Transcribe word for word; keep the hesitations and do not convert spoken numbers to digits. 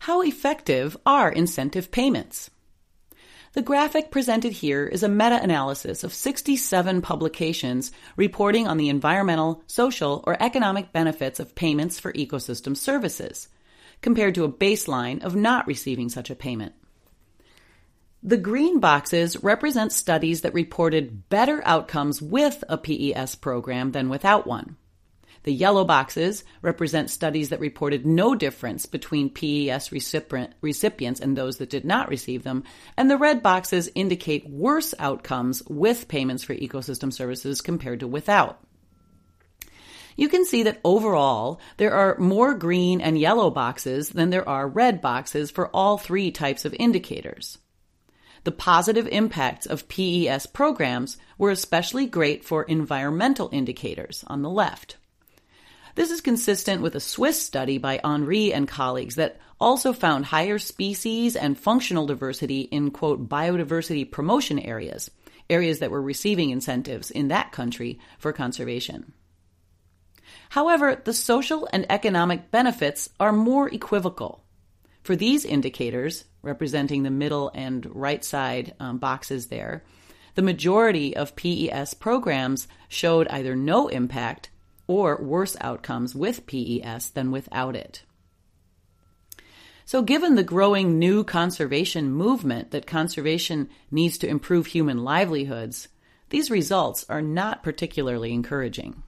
How effective are incentive payments? The graphic presented here is a meta-analysis of sixty-seven publications reporting on the environmental, social, or economic benefits of payments for ecosystem services, compared to a baseline of not receiving such a payment. The green boxes represent studies that reported better outcomes with a P E S program than without one. The yellow boxes represent studies that reported no difference between P E S recipient, recipients and those that did not receive them, and the red boxes indicate worse outcomes with payments for ecosystem services compared to without. You can see that overall, there are more green and yellow boxes than there are red boxes for all three types of indicators. The positive impacts of P E S programs were especially great for environmental indicators on the left. This is consistent with a Swiss study by Henri and colleagues that also found higher species and functional diversity in, quote, biodiversity promotion areas, areas that were receiving incentives in that country for conservation. However, the social and economic benefits are more equivocal. For these indicators, representing the middle and right side um, boxes there, the majority of P E S programs showed either no impact or worse outcomes with P E S than without it. So given the growing new conservation movement that conservation needs to improve human livelihoods, these results are not particularly encouraging.